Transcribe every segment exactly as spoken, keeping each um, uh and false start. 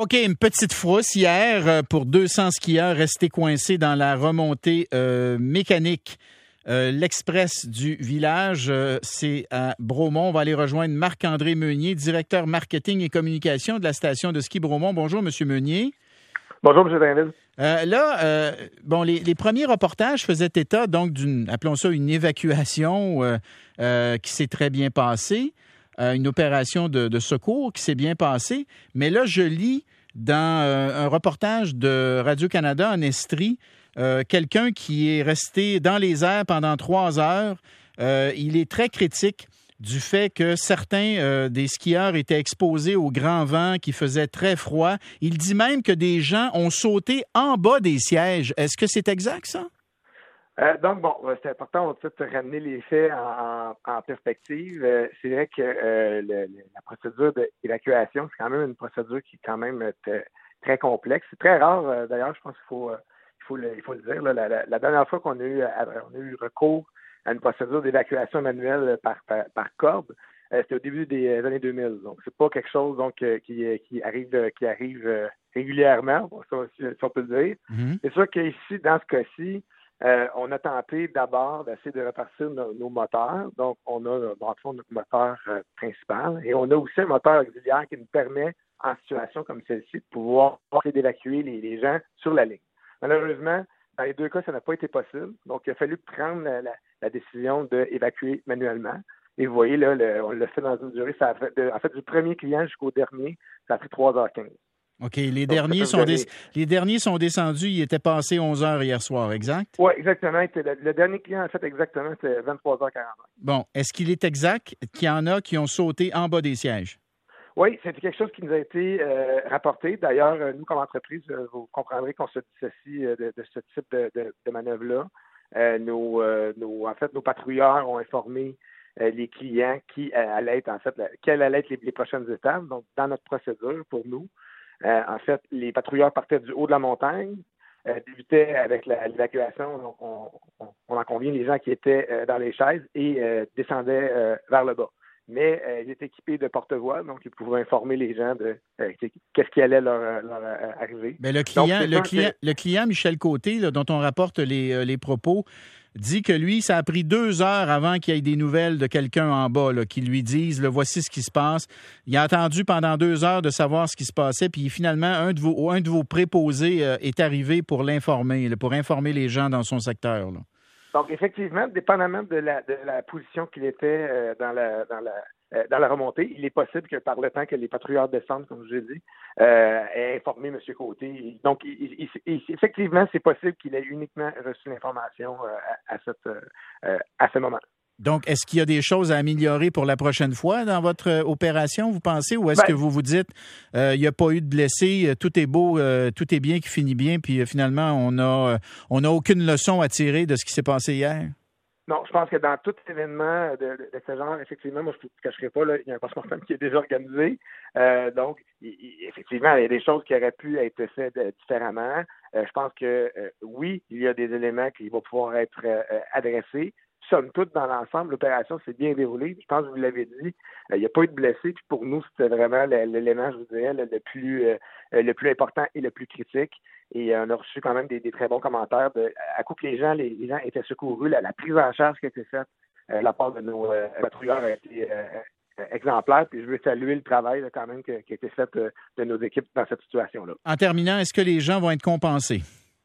OK, une petite frousse hier euh, pour deux cents skieurs restés coincés dans la remontée euh, mécanique. Euh, L'Express du village, euh, c'est à Bromont. On va aller rejoindre Marc-André Meunier, directeur marketing et communication de la station de ski Bromont. Bonjour, M. Meunier. Bonjour, M. David. Euh, là, euh, bon, les, les premiers reportages faisaient état donc d'une, appelons ça une évacuation euh, euh, qui s'est très bien passée, euh, une opération de, de secours qui s'est bien passée. Mais là, je lis dans euh, un reportage de Radio-Canada en Estrie, euh, quelqu'un qui est resté dans les airs pendant trois heures. Euh, il est très critique du fait que certains euh, des skieurs étaient exposés au grand vent qui faisait très froid. Il dit même que des gens ont sauté en bas des sièges. Est-ce que c'est exact, ça? Euh, donc, bon, c'est important, on va peut-être ramener les faits en, en, en perspective. Euh, c'est vrai que euh, le, la procédure d'évacuation, c'est quand même une procédure qui est quand même t- très complexe. C'est très rare, euh, d'ailleurs, je pense qu'il faut, euh, il faut, le, il faut le dire. Là, la, la, la dernière fois qu'on a eu, on a eu recours à une procédure d'évacuation manuelle par, par, par corde, euh, c'était au début des années deux mille. Donc, c'est pas quelque chose donc euh, qui, qui arrive qui arrive euh, régulièrement, bon, ça, si, si on peut le dire. Mm-hmm. C'est sûr qu'ici, dans ce cas-ci, euh, on a tenté d'abord d'essayer de repartir nos, nos moteurs. Donc, on a, dans le fond, notre moteur euh, principal et on a aussi un moteur auxiliaire qui nous permet, en situation comme celle-ci, de pouvoir essayer d'évacuer les, les gens sur la ligne. Malheureusement, dans les deux cas, ça n'a pas été possible. Donc, il a fallu prendre la, la, la décision d'évacuer manuellement. Et vous voyez, là, le, on l'a fait dans une durée, ça a fait, de, en fait, du premier client jusqu'au dernier, ça a pris trois heures quinze. OK. Les, Donc, derniers sont des, les derniers sont descendus, il était passé onze heures hier soir, exact? Oui, exactement. Le, le dernier client, en fait, exactement, c'était vingt-trois heures quarante. Bon. Est-ce qu'il est exact qu'il y en a qui ont sauté en bas des sièges? Oui, c'était quelque chose qui nous a été euh, rapporté. D'ailleurs, nous, comme entreprise, vous comprendrez qu'on se dissocie de, de ce type de, de, de manœuvre-là. Euh, nos, euh, nos, en fait, nos patrouilleurs ont informé euh, les clients qui euh, allaient être, en fait, la, quelles allaient être les, les prochaines étapes. Donc, dans notre procédure, pour nous, euh, en fait, les patrouilleurs partaient du haut de la montagne, euh, débutaient avec la, l'évacuation. Donc, on, on, on en convient, les gens qui étaient euh, dans les chaises et euh, descendaient euh, vers le bas. Mais euh, il est équipé de porte-voix, donc il pouvait informer les gens de euh, qu'est-ce qui allait leur, leur euh, arriver. Bien, le client, donc, le, client, que... le client Michel Côté, là, dont on rapporte les, euh, les propos, dit que lui, ça a pris deux heures avant qu'il y ait des nouvelles de quelqu'un en bas, là, qui lui disent, là, voici ce qui se passe. Il a attendu pendant deux heures de savoir ce qui se passait, puis finalement, un de vos, un de vos préposés euh, est arrivé pour l'informer, là, pour informer les gens dans son secteur, là. Donc, effectivement, dépendamment de la, de la position qu'il était euh, dans la dans la euh, dans la remontée, il est possible que par le temps que les patrouilleurs descendent, comme je l'ai dit, euh, ait informé M. Côté. Donc, il, il, il, effectivement, c'est possible qu'il ait uniquement reçu l'information euh, à, à, cette, euh, à ce moment. Donc, est-ce qu'il y a des choses à améliorer pour la prochaine fois dans votre euh, opération, vous pensez, ou est-ce ben, que vous vous dites, euh, il n'y a pas eu de blessés, tout est beau, euh, tout est bien, qui finit bien, puis euh, finalement, on a, euh, on n'a aucune leçon à tirer de ce qui s'est passé hier? Non, je pense que dans tout événement de, de, de ce genre, effectivement, moi, je ne cacherai pas, là, il y a un post-mortem qui est déjà organisé. Euh, donc, il, il, effectivement, il y a des choses qui auraient pu être faites euh, différemment. Euh, je pense que, euh, oui, il y a des éléments qui vont pouvoir être euh, adressés. Somme toute, dans l'ensemble, l'opération s'est bien déroulée. Je pense que vous l'avez dit, il n'y a pas eu de blessés. Puis pour nous, c'était vraiment l'élément, je vous dirais, le, le plus euh, le plus important et le plus critique. Et euh, on a reçu quand même des, des très bons commentaires. De, à coup que les gens, les, les gens étaient secourus. La, la prise en charge qui a été faite euh, la part de nos euh, patrouilleurs a été euh, exemplaire. Puis je veux saluer le travail là, quand même qui, qui a été fait euh, de nos équipes dans cette situation-là. En terminant, est-ce que les gens vont être compensés?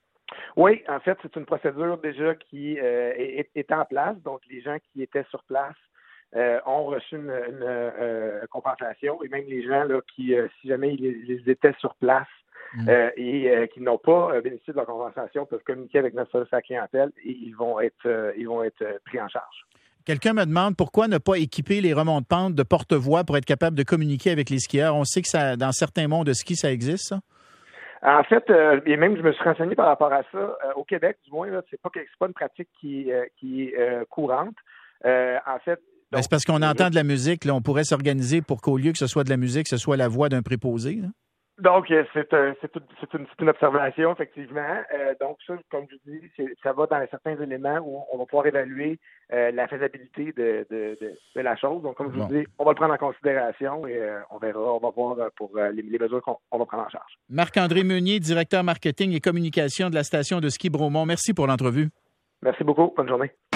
Oui, en fait, c'est une procédure déjà qui euh, est, est en place. Donc, les gens qui étaient sur place euh, ont reçu une, une euh, compensation. Et même les gens là, qui, euh, si jamais ils, ils étaient sur place mmh. euh, et euh, qui n'ont pas euh, bénéficié de leur compensation, peuvent communiquer avec notre service à la clientèle et ils vont être, euh, ils vont être euh, pris en charge. Quelqu'un me demande pourquoi ne pas équiper les remontes-pentes de porte-voix pour être capable de communiquer avec les skieurs. On sait que ça, dans certains mondes de ski, ça existe, ça? En fait, euh, et même je me suis renseigné par rapport à ça, euh, au Québec, du moins, là, c'est pas c'est pas une pratique qui, euh, qui est euh, courante. Euh, en fait, donc, ben, c'est parce qu'on entend de la musique, là, on pourrait s'organiser pour qu'au lieu que ce soit de la musique, ce soit la voix d'un préposé, là. Donc, c'est, un, c'est, tout, c'est, une, c'est une observation, effectivement. Euh, donc, ça, comme je dis, c'est, ça va dans certains éléments où on va pouvoir évaluer euh, la faisabilité de, de, de, de la chose. Donc, comme je Bon. vous dis, on va le prendre en considération et euh, on verra, on va voir pour euh, les, les mesures qu'on on va prendre en charge. Marc-André Meunier, directeur marketing et communication de la station de ski Bromont. Merci pour l'entrevue. Merci beaucoup. Bonne journée.